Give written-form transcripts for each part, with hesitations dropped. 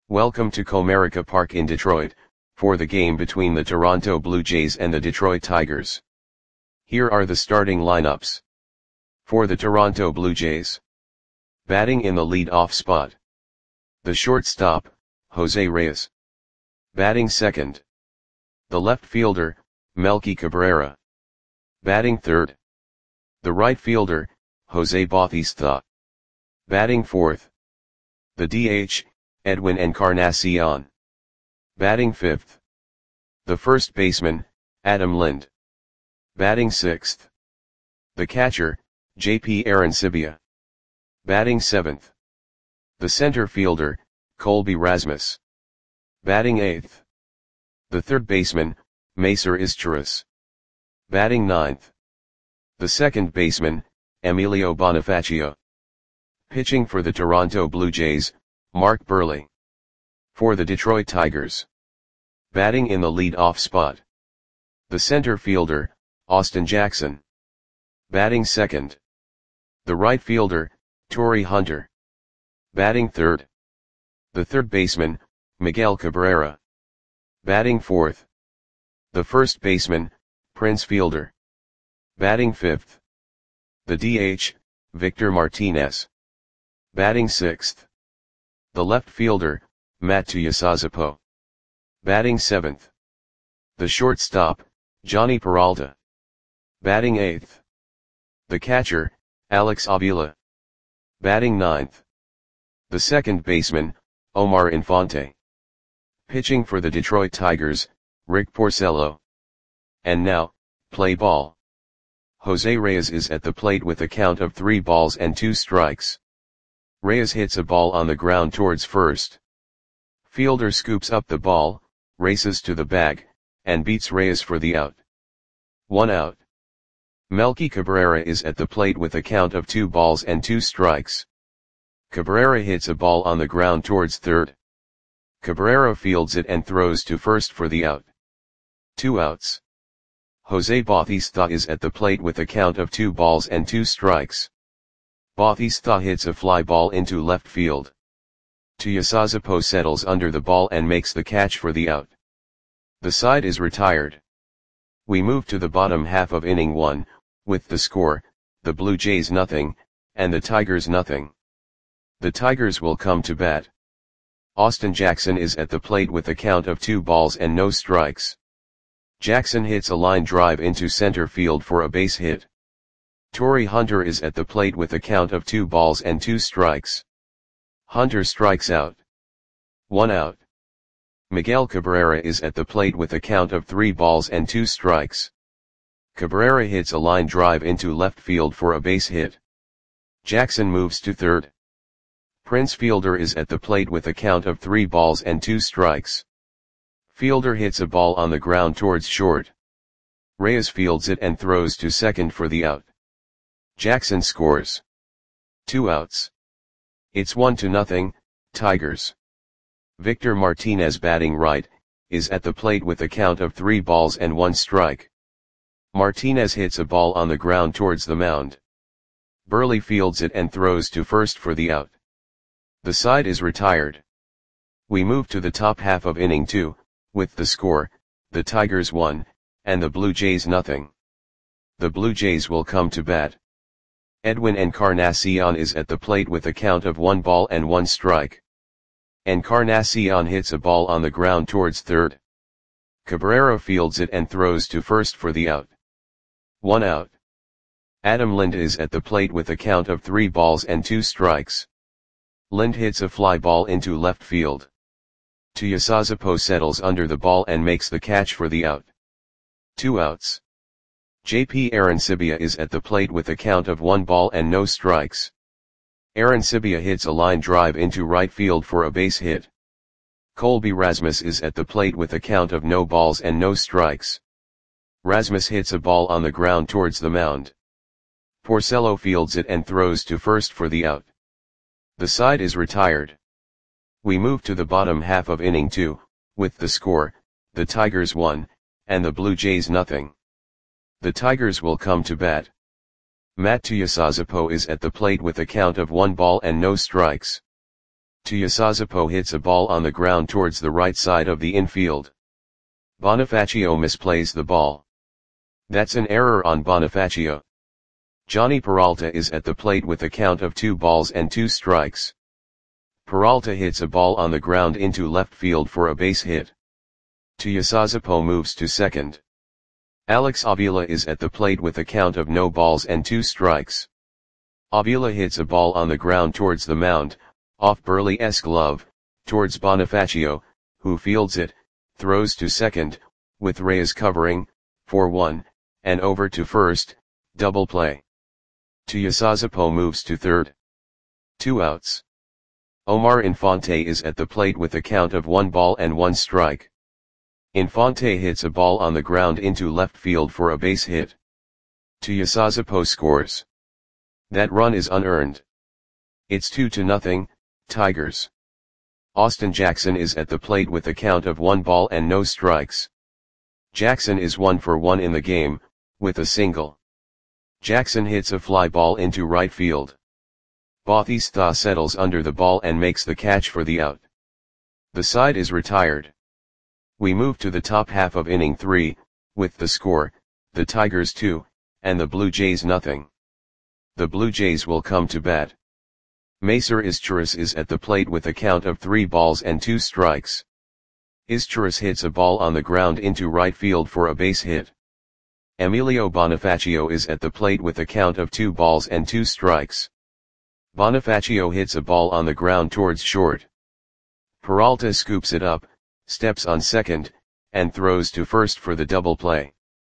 Welcome to Comerica Park in Detroit, for the game between the Toronto Blue Jays and the Detroit Tigers. Here are the starting lineups. For the Toronto Blue Jays. Batting in the lead-off spot. The shortstop, Jose Reyes. Batting second. The left fielder, Melky Cabrera. Batting third. The right fielder, Jose Bautista. Batting fourth. The DH, Edwin Encarnacion. Batting fifth. The first baseman, Adam Lind. Batting sixth. The catcher, J.P. Arancibia. Batting seventh. The center fielder, Colby Rasmus. Batting eighth. The third baseman, Macer Izturis. Batting ninth. The second baseman, Emilio Bonifacio. Pitching for the Toronto Blue Jays, Mark Buehrle. For the Detroit Tigers. Batting in the lead-off spot. The center fielder, Austin Jackson. Batting second. The right fielder, Torii Hunter. Batting third. The third baseman, Miguel Cabrera. Batting fourth. The first baseman, Prince Fielder. Batting fifth. The DH, Victor Martinez. Batting sixth. The left fielder, Matt Tuiasosopo. Batting seventh. The shortstop, Johnny Peralta. Batting eighth. The catcher, Alex Avila. Batting ninth. The second baseman, Omar Infante. Pitching for the Detroit Tigers, Rick Porcello. And now, play ball. Jose Reyes is at the plate with a count of 3 balls and 2 strikes. Reyes hits a ball on the ground towards first. Fielder scoops up the ball, races to the bag, and beats Reyes for the out. 1 out. Melky Cabrera is at the plate with a count of 2 balls and 2 strikes. Cabrera hits a ball on the ground towards third. Cabrera fields it and throws to first for the out. 2 outs. Jose Bautista is at the plate with a count of 2 balls and 2 strikes. Bautista hits a fly ball into left field. Tuiasosopo settles under the ball and makes the catch for the out. The side is retired. We move to the bottom half of inning 1, with the score, the Blue Jays nothing, and the Tigers nothing. The Tigers will come to bat. Austin Jackson is at the plate with a count of 2 balls and no strikes. Jackson hits a line drive into center field for a base hit. Torii Hunter is at the plate with a count of 2 balls and 2 strikes. Hunter strikes out. 1 out. Miguel Cabrera is at the plate with a count of 3 balls and 2 strikes. Cabrera hits a line drive into left field for a base hit. Jackson moves to third. Prince Fielder is at the plate with a count of 3 balls and 2 strikes. Fielder hits a ball on the ground towards short. Reyes fields it and throws to second for the out. Jackson scores. 2 outs. It's 1-0, Tigers. Victor Martinez, batting right, is at the plate with a count of 3 balls and 1 strike. Martinez hits a ball on the ground towards the mound. Buehrle fields it and throws to first for the out. The side is retired. We move to the top half of inning 2, with the score, the Tigers 1, and the Blue Jays nothing. The Blue Jays will come to bat. Edwin Encarnacion is at the plate with a count of 1 ball and 1 strike. Encarnacion hits a ball on the ground towards third. Cabrera fields it and throws to first for the out. 1 out. Adam Lind is at the plate with a count of 3 balls and 2 strikes. Lind hits a fly ball into left field. Tuiasosopo settles under the ball and makes the catch for the out. 2 outs. J.P. Arancibia is at the plate with a count of 1 ball and no strikes. Arancibia hits a line drive into right field for a base hit. Colby Rasmus is at the plate with a count of no balls and no strikes. Rasmus hits a ball on the ground towards the mound. Porcello fields it and throws to first for the out. The side is retired. We move to the bottom half of inning 2, with the score, the Tigers 1, and the Blue Jays nothing. The Tigers will come to bat. Matt Tuiasosopo is at the plate with a count of 1 ball and no strikes. Tuiasosopo hits a ball on the ground towards the right side of the infield. Bonifacio misplays the ball. That's an error on Bonifacio. Johnny Peralta is at the plate with a count of 2 balls and 2 strikes. Peralta hits a ball on the ground into left field for a base hit. Tuiasosopo moves to second. Alex Avila is at the plate with a count of no balls and 2 strikes. Avila hits a ball on the ground towards the mound, off Burley's glove, towards Bonifacio, who fields it, throws to second, with Reyes covering, for 1, and over to first, double play. Tuiasosopo moves to third. 2 outs. Omar Infante is at the plate with a count of 1 ball and 1 strike. Infante hits a ball on the ground into left field for a base hit. Tuiasosopo scores. That run is unearned. It's 2-0, Tigers. Austin Jackson is at the plate with a count of 1 ball and no strikes. Jackson is 1 for 1 in the game, with a single. Jackson hits a fly ball into right field. Bautista settles under the ball and makes the catch for the out. The side is retired. We move to the top half of inning 3, with the score, the Tigers 2, and the Blue Jays nothing. The Blue Jays will come to bat. Macer Izturis is at the plate with a count of 3 balls and 2 strikes. Izturis hits a ball on the ground into right field for a base hit. Emilio Bonifacio is at the plate with a count of 2 balls and 2 strikes. Bonifacio hits a ball on the ground towards short. Peralta scoops it up, steps on second, and throws to first for the double play.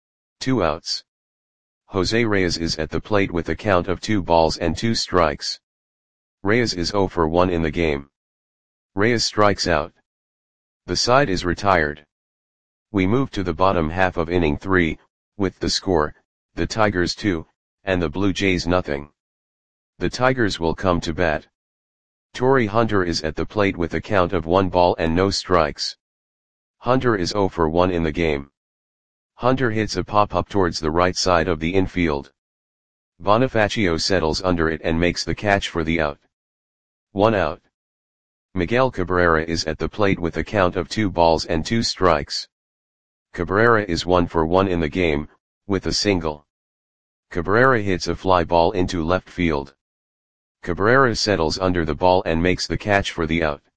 2 outs. Jose Reyes is at the plate with a count of 2 balls and 2 strikes. Reyes is 0 for 1 in the game. Reyes strikes out. The side is retired. We move to the bottom half of inning 3, with the score, the Tigers 2, and the Blue Jays nothing. The Tigers will come to bat. Torrey Hunter is at the plate with a count of 1 ball and no strikes. Hunter is 0 for 1 in the game. Hunter hits a pop-up towards the right side of the infield. Bonifacio settles under it and makes the catch for the out. 1 out. Miguel Cabrera is at the plate with a count of 2 balls and 2 strikes. Cabrera is 1 for 1 in the game, with a single. Cabrera hits a fly ball into left field. Cabrera settles under the ball and makes the catch for the out.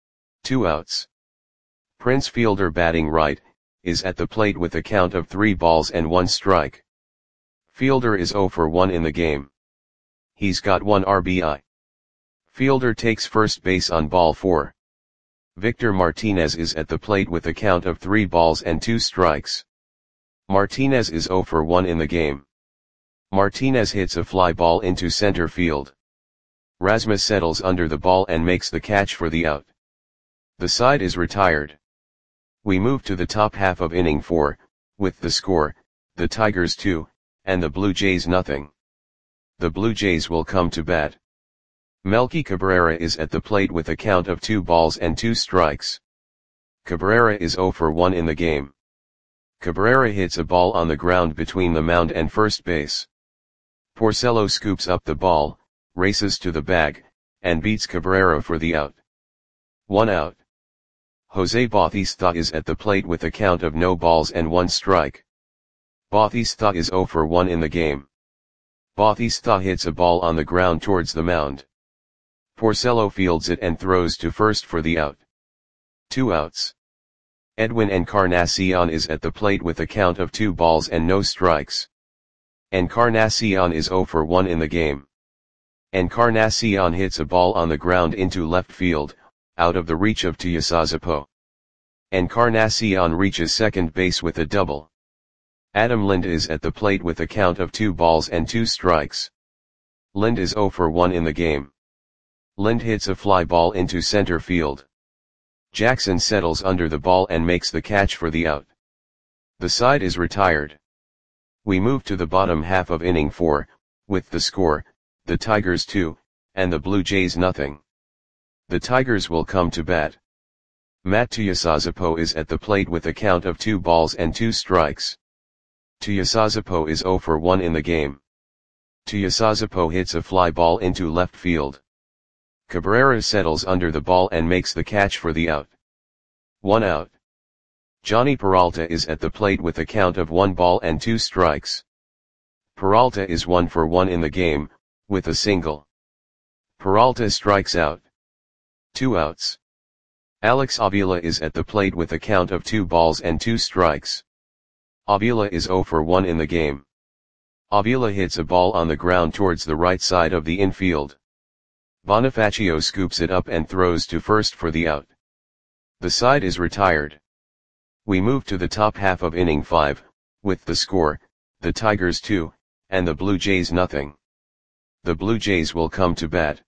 2 outs. Prince Fielder batting right, is at the plate with a count of 3 balls and 1 strike. Fielder is 0 for 1 in the game. He's got 1 RBI. Fielder takes first base on ball 4. Victor Martinez is at the plate with a count of 3 balls and 2 strikes. Martinez is 0 for 1 in the game. Martinez hits a fly ball into center field. Rasmus settles under the ball and makes the catch for the out. The side is retired. We move to the top half of inning 4, with the score, the Tigers 2, and the Blue Jays nothing. The Blue Jays will come to bat. Melky Cabrera is at the plate with a count of 2 balls and 2 strikes. Cabrera is 0 for 1 in the game. Cabrera hits a ball on the ground between the mound and first base. Porcello scoops up the ball, races to the bag, and beats Cabrera for the out. 1 out. Jose Bautista is at the plate with a count of no balls and 1 strike. Bautista is 0 for 1 in the game. Bautista hits a ball on the ground towards the mound. Porcello fields it and throws to first for the out. 2 outs. Edwin Encarnacion is at the plate with a count of 2 balls and no strikes. Encarnacion is 0 for 1 in the game. Encarnacion hits a ball on the ground into left field, out of the reach of Tuiasosopo. Encarnacion reaches second base with a double. Adam Lind is at the plate with a count of 2 balls and 2 strikes. Lind is 0 for 1 in the game. Lind hits a fly ball into center field. Jackson settles under the ball and makes the catch for the out. The side is retired. We move to the bottom half of inning 4, with the score, the Tigers 2, and the Blue Jays nothing. The Tigers will come to bat. Matt Tuiasosopo is at the plate with a count of 2 balls and 2 strikes. Tuiasosopo is 0 for 1 in the game. Tuiasosopo hits a fly ball into left field. Cabrera settles under the ball and makes the catch for the out. 1 out. Johnny Peralta is at the plate with a count of 1 ball and 2 strikes. Peralta is 1 for 1 in the game, with a single. Peralta strikes out. 2 outs. Alex Avila is at the plate with a count of 2 balls and 2 strikes. Avila is 0 for 1 in the game. Avila hits a ball on the ground towards the right side of the infield. Bonifacio scoops it up and throws to first for the out. The side is retired. We move to the top half of inning 5, with the score, the Tigers 2, and the Blue Jays nothing. The Blue Jays will come to bat.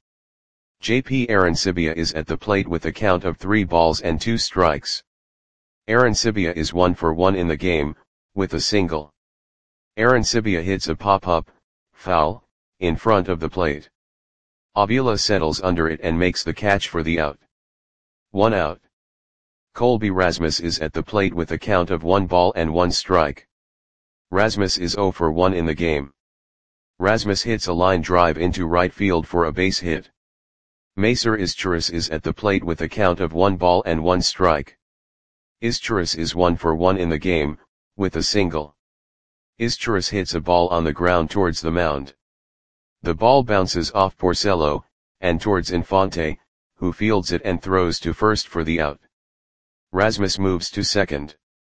JP Arancibia is at the plate with a count of 3 balls and 2 strikes. Arancibia is 1 for 1 in the game, with a single. Arancibia hits a pop-up, foul, in front of the plate. Avila settles under it and makes the catch for the out. 1 out. Colby Rasmus is at the plate with a count of 1 ball and 1 strike. Rasmus is 0 for 1 in the game. Rasmus hits a line drive into right field for a base hit. Macer Izturis is at the plate with a count of 1 ball and 1 strike. Izturis is 1 for 1 in the game, with a single. Izturis hits a ball on the ground towards the mound. The ball bounces off Porcello, and towards Infante, who fields it and throws to first for the out. Rasmus moves to second.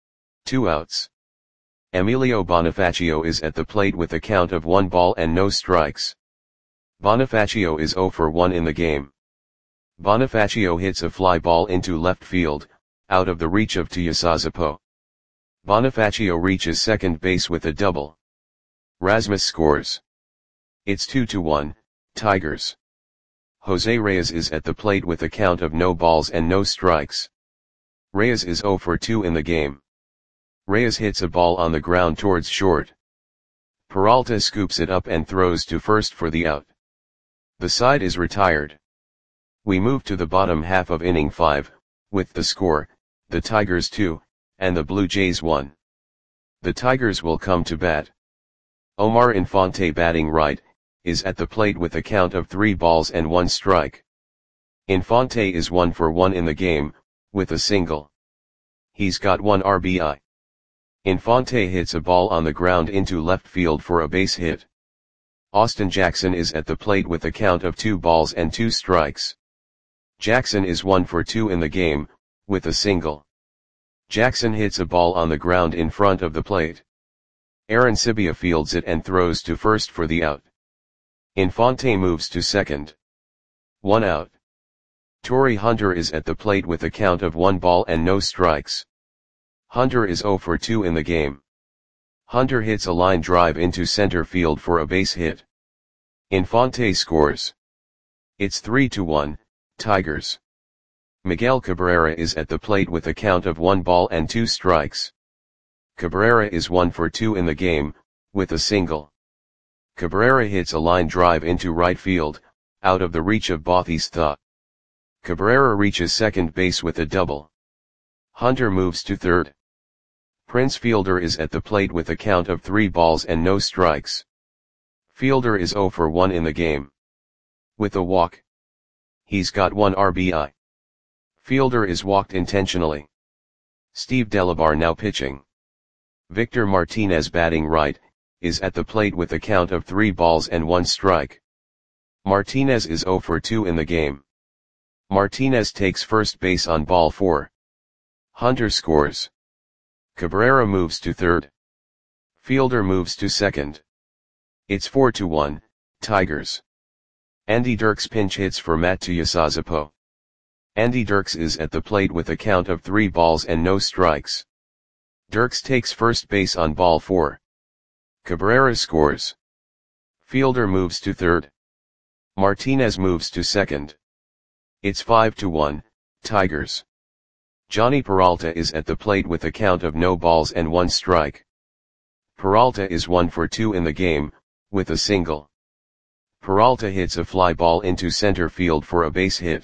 2 outs. Emilio Bonifacio is at the plate with a count of 1 ball and no strikes. Bonifacio is 0 for 1 in the game. Bonifacio hits a fly ball into left field, out of the reach of Tuiasosopo. Bonifacio reaches second base with a double. Rasmus scores. It's 2-1, Tigers. Jose Reyes is at the plate with a count of no balls and no strikes. Reyes is 0 for 2 in the game. Reyes hits a ball on the ground towards short. Peralta scoops it up and throws to first for the out. The side is retired. We move to the bottom half of inning 5, with the score, the Tigers 2, and the Blue Jays 1. The Tigers will come to bat. Omar Infante, batting right, is at the plate with a count of 3 balls and 1 strike. Infante is 1 for 1 in the game, with a single. He's got 1 RBI. Infante hits a ball on the ground into left field for a base hit. Austin Jackson is at the plate with a count of 2 balls and 2 strikes. Jackson is 1 for 2 in the game, with a single. Jackson hits a ball on the ground in front of the plate. Arancibia fields it and throws to first for the out. Infante moves to second. 1 out. Torrey Hunter is at the plate with a count of 1 ball and no strikes. Hunter is 0 for 2 in the game. Hunter hits a line drive into center field for a base hit. Infante scores. It's 3-1, Tigers. Miguel Cabrera is at the plate with a count of 1 ball and 2 strikes. Cabrera is 1 for 2 in the game, with a single. Cabrera hits a line drive into right field, out of the reach of Bautista. Cabrera reaches second base with a double. Hunter moves to third. Prince Fielder is at the plate with a count of 3 balls and no strikes. Fielder is 0 for 1 in the game. With a walk. He's got 1 RBI. Fielder is walked intentionally. Steve Delabar now pitching. Victor Martinez, batting right, is at the plate with a count of 3 balls and 1 strike. Martinez is 0 for 2 in the game. Martinez takes first base on ball 4. Hunter scores. Cabrera moves to third. Fielder moves to second. It's 4-1, Tigers. Andy Dirks pinch hits for Matt Tuiasosopo. Andy Dirks is at the plate with a count of 3 balls and no strikes. Dirks takes first base on ball 4. Cabrera scores. Fielder moves to third. Martinez moves to second. It's 5-1, Tigers. Johnny Peralta is at the plate with a count of no balls and 1 strike. Peralta is 1 for 2 in the game, with a single. Peralta hits a fly ball into center field for a base hit.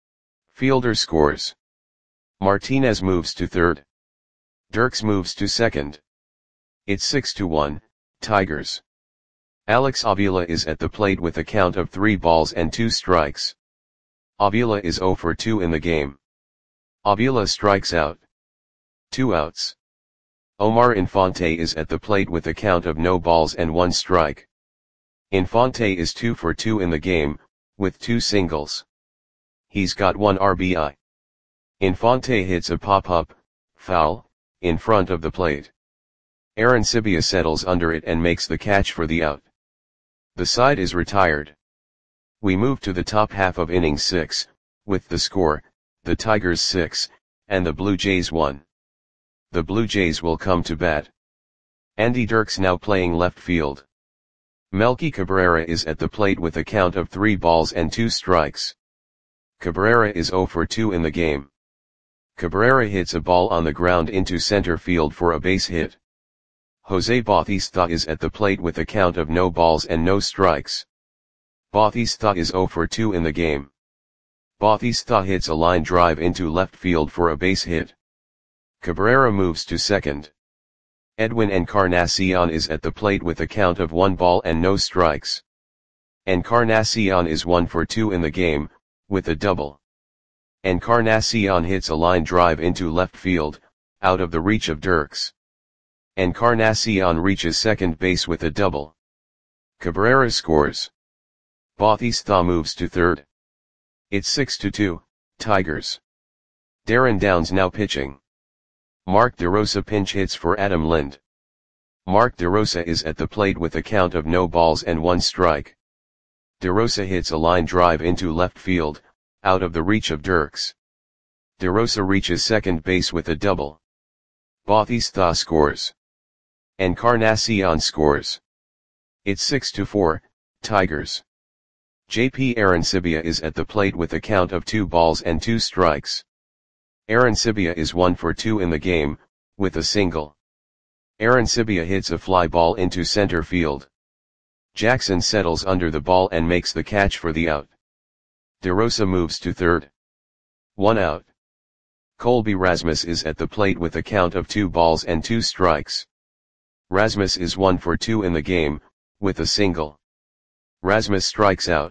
Fielder scores. Martinez moves to third. Dirks moves to second. It's 6-1, Tigers. Alex Avila is at the plate with a count of 3 balls and 2 strikes. Avila is 0 for 2 in the game. Avila strikes out. 2 outs. Omar Infante is at the plate with a count of no balls and 1 strike. Infante is 2 for 2 in the game, with 2 singles. He's got 1 RBI. Infante hits a pop-up, foul, in front of the plate. Arancibia settles under it and makes the catch for the out. The side is retired. We move to the top half of inning 6, with the score, the Tigers 6, and the Blue Jays 1. The Blue Jays will come to bat. Andy Dirks now playing left field. Melky Cabrera is at the plate with a count of 3 balls and 2 strikes. Cabrera is 0 for 2 in the game. Cabrera hits a ball on the ground into center field for a base hit. Jose Bautista is at the plate with a count of no balls and no strikes. Bautista is 0 for 2 in the game. Bautista hits a line drive into left field for a base hit. Cabrera moves to second. Edwin Encarnacion is at the plate with a count of 1 ball and no strikes. Encarnacion is 1 for 2 in the game, with a double. Encarnacion hits a line drive into left field, out of the reach of Dirks. Encarnacion reaches second base with a double. Cabrera scores. Bautista moves to third. It's 6-2, Tigers. Darren Downs now pitching. Mark DeRosa pinch hits for Adam Lind. Mark DeRosa is at the plate with a count of no balls and 1 strike. DeRosa hits a line drive into left field, out of the reach of Dirks. DeRosa reaches second base with a double. Bautista scores. Encarnacion scores. It's 6-4, Tigers. JP Arancibia is at the plate with a count of 2 balls and 2 strikes. Arancibia is 1 for 2 in the game, with a single. Arancibia hits a fly ball into center field. Jackson settles under the ball and makes the catch for the out. DeRosa moves to third. 1 out. Colby Rasmus is at the plate with a count of 2 balls and 2 strikes. Rasmus is 1 for 2 in the game, with a single. Rasmus strikes out.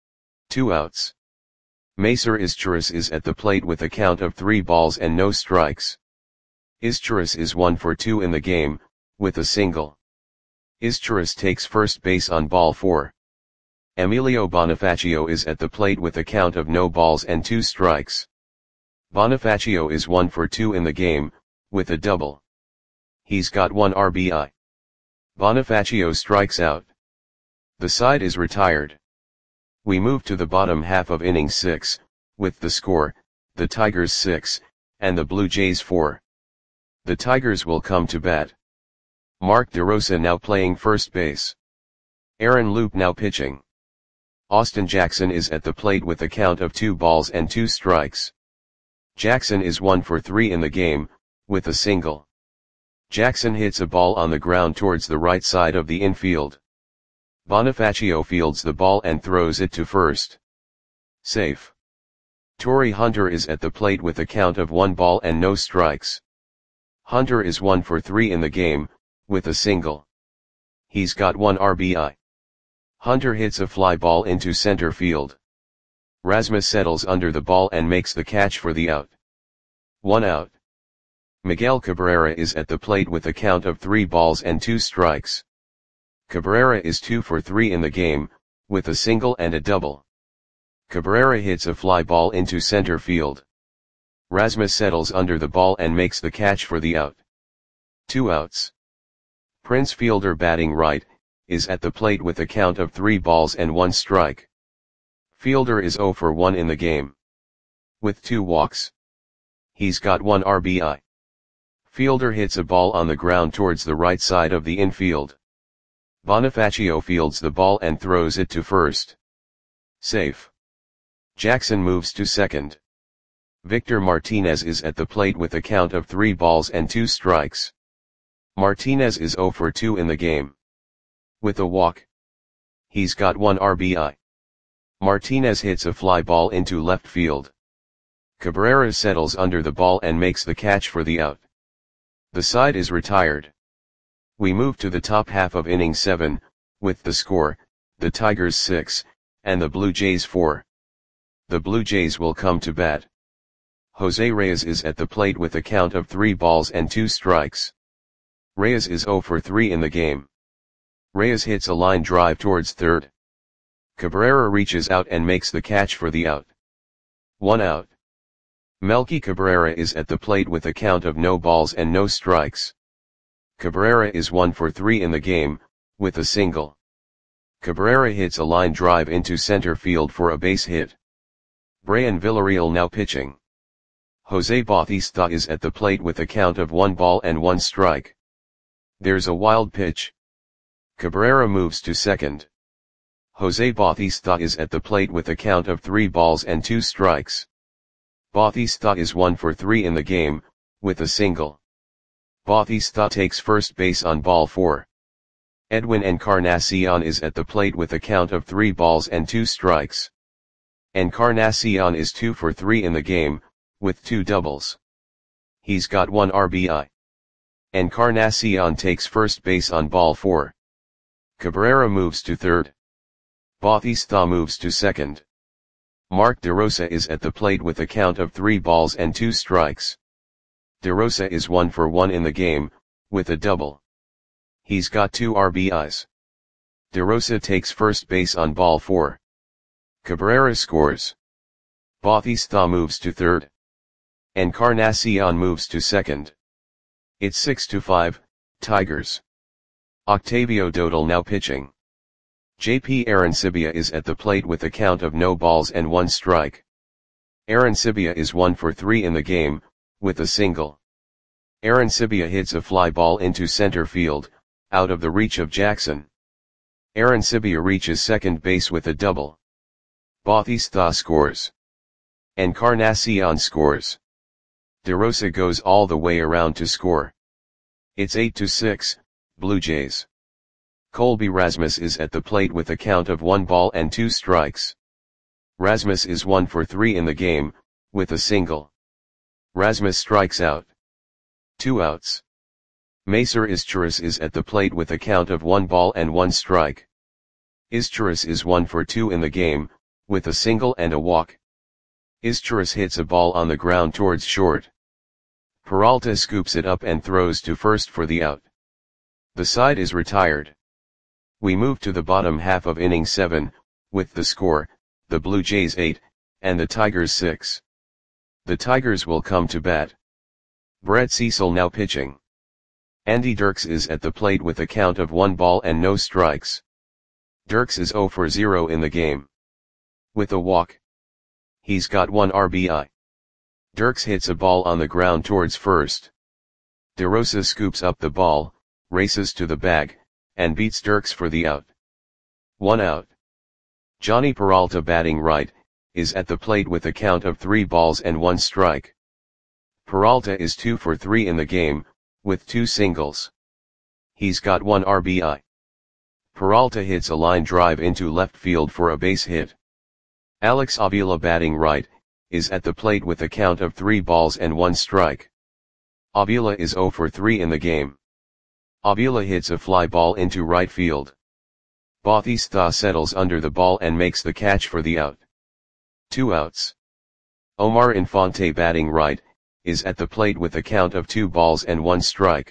2 outs. Macer Izturis is at the plate with a count of 3 balls and no strikes. Izturis is 1 for 2 in the game, with a single. Izturis takes first base on ball 4. Emilio Bonifacio is at the plate with a count of no balls and 2 strikes. Bonifacio is 1 for 2 in the game, with a double. He's got 1 RBI. Bonifacio strikes out. The side is retired. We move to the bottom half of inning 6, with the score, the Tigers 6, and the Blue Jays 4. The Tigers will come to bat. Mark DeRosa now playing first base. Aaron Loup now pitching. Austin Jackson is at the plate with a count of 2 balls and 2 strikes. Jackson is 1 for 3 in the game, with a single. Jackson hits a ball on the ground towards the right side of the infield. Bonifacio fields the ball and throws it to first. Safe. Torrey Hunter is at the plate with a count of 1 ball and no strikes. Hunter is 1 for 3 in the game, with a single. He's got 1 RBI. Hunter hits a fly ball into center field. Rasmus settles under the ball and makes the catch for the out. 1 out. Miguel Cabrera is at the plate with a count of 3 balls and 2 strikes. Cabrera is 2 for 3 in the game, with a single and a double. Cabrera hits a fly ball into center field. Rasmus settles under the ball and makes the catch for the out. 2 outs. Prince Fielder batting right, is at the plate with a count of 3 balls and 1 strike. Fielder is 0 for 1 in the game. With 2 walks. He's got 1 RBI. Fielder hits a ball on the ground towards the right side of the infield. Bonifacio fields the ball and throws it to first. Safe. Jackson moves to second. Victor Martinez is at the plate with a count of 3 balls and 2 strikes. Martinez is 0 for 2 in the game. With a walk. He's got 1 RBI. Martinez hits a fly ball into left field. Cabrera settles under the ball and makes the catch for the out. The side is retired. We move to the top half of inning 7, with the score, the Tigers 6, and the Blue Jays 4. The Blue Jays will come to bat. Jose Reyes is at the plate with a count of 3 balls and 2 strikes. Reyes is 0 for 3 in the game. Reyes hits a line drive towards third. Cabrera reaches out and makes the catch for the out. 1 out. Melky Cabrera is at the plate with a count of no balls and no strikes. Cabrera is 1 for 3 in the game, with a single. Cabrera hits a line drive into center field for a base hit. Brian Villarreal now pitching. Jose Bautista is at the plate with a count of 1 ball and 1 strike. There's a wild pitch. Cabrera moves to second. Jose Bautista is at the plate with a count of 3 balls and 2 strikes. Bautista is 1 for 3 in the game, with a single. Bautista takes first base on ball 4. Edwin Encarnacion is at the plate with a count of 3 balls and 2 strikes. Encarnacion is 2 for 3 in the game, with 2 doubles. He's got 1 RBI. Encarnacion takes first base on ball 4. Cabrera moves to third. Bautista moves to second. Mark DeRosa is at the plate with a count of 3 balls and 2 strikes. DeRosa is 1 for 1 in the game, with a double. He's got 2 RBIs. DeRosa takes first base on ball 4. Cabrera scores. Bautista moves to third. Encarnacion moves to second. It's 6-5, Tigers. Octavio Dodal now pitching. JP Arancibia is at the plate with a count of no balls and 1 strike. Arancibia is 1 for 3 in the game, with a single. Arancibia hits a fly ball into center field, out of the reach of Jackson. Arancibia reaches second base with a double. Bautista scores. Encarnacion scores. DeRosa goes all the way around to score. It's 8-6, Blue Jays. Colby Rasmus is at the plate with a count of 1 ball and 2 strikes. Rasmus is 1 for 3 in the game, with a single. Rasmus strikes out. 2 outs. Macer Izturis is at the plate with a count of 1 ball and 1 strike. Izturis is 1 for 2 in the game, with a single and a walk. Izturis hits a ball on the ground towards short. Peralta scoops it up and throws to first for the out. The side is retired. We move to the bottom half of inning 7, with the score, the Blue Jays 8, and the Tigers 6. The Tigers will come to bat. Brett Cecil now pitching. Andy Dirks is at the plate with a count of 1 ball and no strikes. Dirks is 0 for 0 in the game. With a walk. He's got 1 RBI. Dirks hits a ball on the ground towards first. DeRosa scoops up the ball, races to the bag, and beats Dirks for the out. 1 out. Johnny Peralta batting right, is at the plate with a count of 3 balls and 1 strike. Peralta is 2 for 3 in the game, with 2 singles. He's got 1 RBI. Peralta hits a line drive into left field for a base hit. Alex Avila batting right, is at the plate with a count of 3 balls and 1 strike. Avila is 0 for 3 in the game. Avila hits a fly ball into right field. Bautista settles under the ball and makes the catch for the out. 2 outs. Omar Infante batting right, is at the plate with a count of 2 balls and 1 strike.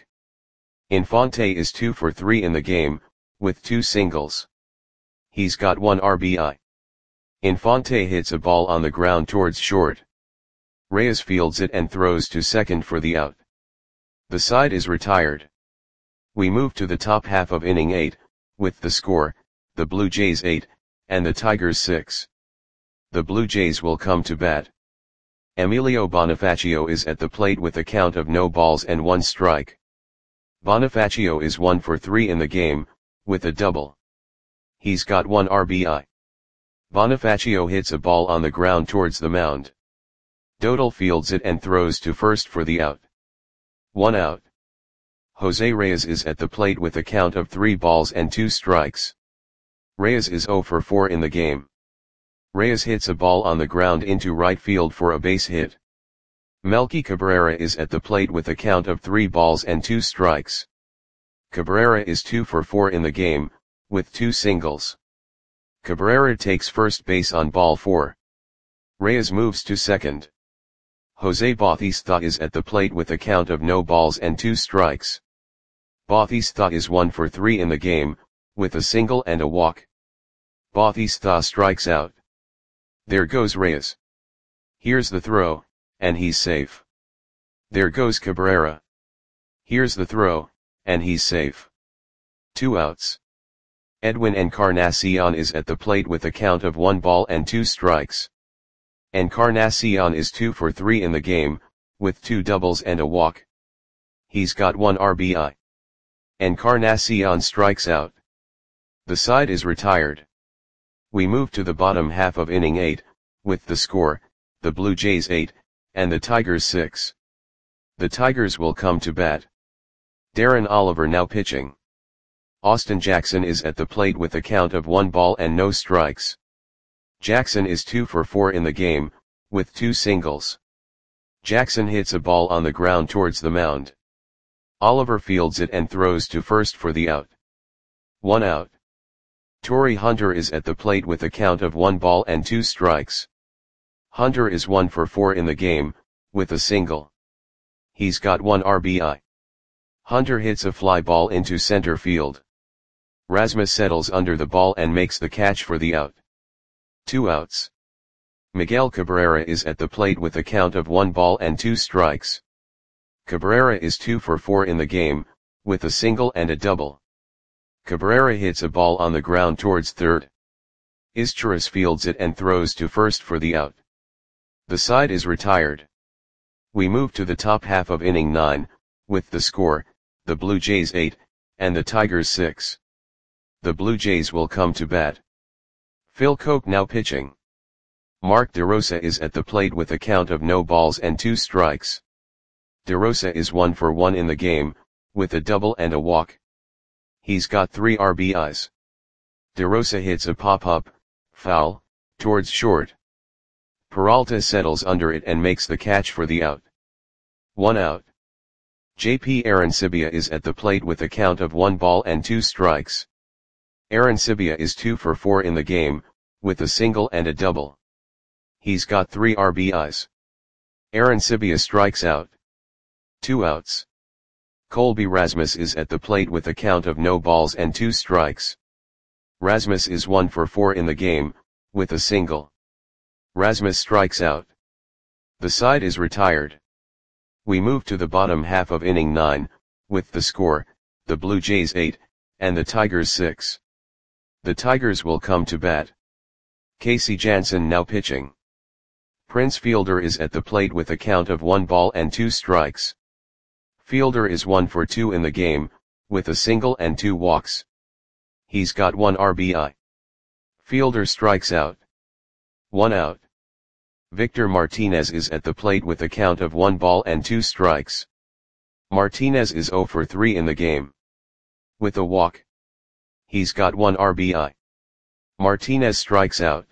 Infante is 2 for 3 in the game, with 2 singles. He's got 1 RBI. Infante hits a ball on the ground towards short. Reyes fields it and throws to second for the out. The side is retired. We move to the top half of inning 8, with the score, the Blue Jays 8, and the Tigers 6. The Blue Jays will come to bat. Emilio Bonifacio is at the plate with a count of no balls and 1 strike. Bonifacio is 1 for 3 in the game, with a double. He's got 1 RBI. Bonifacio hits a ball on the ground towards the mound. Dodal fields it and throws to first for the out. 1 out. Jose Reyes is at the plate with a count of 3 balls and 2 strikes. Reyes is 0 for 4 in the game. Reyes hits a ball on the ground into right field for a base hit. Melky Cabrera is at the plate with a count of 3 balls and 2 strikes. Cabrera is 2 for 4 in the game, with 2 singles. Cabrera takes first base on ball 4. Reyes moves to second. Jose Bautista is at the plate with a count of no balls and 2 strikes. Bautista is 1 for 3 in the game, with a single and a walk. Bautista strikes out. There goes Reyes. Here's the throw, and he's safe. There goes Cabrera. Here's the throw, and he's safe. 2 outs. Edwin Encarnacion is at the plate with a count of 1 ball and 2 strikes. Encarnacion is 2 for 3 in the game, with 2 doubles and a walk. He's got 1 RBI. Encarnacion strikes out. The side is retired. We move to the bottom half of inning 8, with the score, the Blue Jays 8, and the Tigers 6. The Tigers will come to bat. Darren Oliver now pitching. Austin Jackson is at the plate with a count of 1 ball and no strikes. Jackson is 2 for 4 in the game, with 2 singles. Jackson hits a ball on the ground towards the mound. Oliver fields it and throws to first for the out. 1 out. Torrey Hunter is at the plate with a count of 1 ball and 2 strikes. Hunter is 1 for 4 in the game, with a single. He's got 1 RBI. Hunter hits a fly ball into center field. Rasmus settles under the ball and makes the catch for the out. 2 outs. Miguel Cabrera is at the plate with a count of 1 ball and 2 strikes. Cabrera is 2 for 4 in the game, with a single and a double. Cabrera hits a ball on the ground towards third. Izturis fields it and throws to first for the out. The side is retired. We move to the top half of inning 9, with the score, the Blue Jays 8, and the Tigers 6. The Blue Jays will come to bat. Phil Coke now pitching. Mark DeRosa is at the plate with a count of no balls and 2 strikes. DeRosa is 1 for 1 in the game, with a double and a walk. He's got 3 RBIs. DeRosa hits a pop-up, foul, towards short. Peralta settles under it and makes the catch for the out. 1 out. JP Arancibia is at the plate with a count of 1 ball and 2 strikes. Arancibia is 2 for 4 in the game, with a single and a double. He's got 3 RBIs. Arancibia strikes out. 2 outs. Colby Rasmus is at the plate with a count of no balls and 2 strikes. Rasmus is 1 for 4 in the game, with a single. Rasmus strikes out. The side is retired. We move to the bottom half of inning 9, with the score, the Blue Jays 8, and the Tigers 6. The Tigers will come to bat. Casey Janssen now pitching. Prince Fielder is at the plate with a count of 1 ball and 2 strikes. Fielder is 1 for 2 in the game, with a single and 2 walks. He's got 1 RBI. Fielder strikes out. 1 out. Victor Martinez is at the plate with a count of 1 ball and 2 strikes. Martinez is 0 for 3 in the game. With a walk. He's got 1 RBI. Martinez strikes out.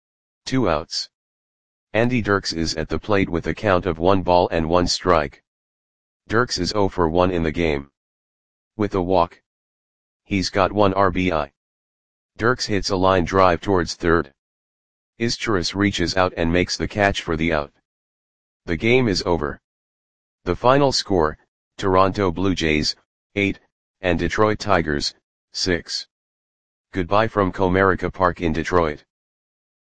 2 outs. Andy Dirks is at the plate with a count of 1 ball and 1 strike. Dirks is 0 for 1 in the game. With a walk. He's got 1 RBI. Dirks hits a line drive towards third. Izturis reaches out and makes the catch for the out. The game is over. The final score, Toronto Blue Jays, 8, and Detroit Tigers, 6. Goodbye from Comerica Park in Detroit.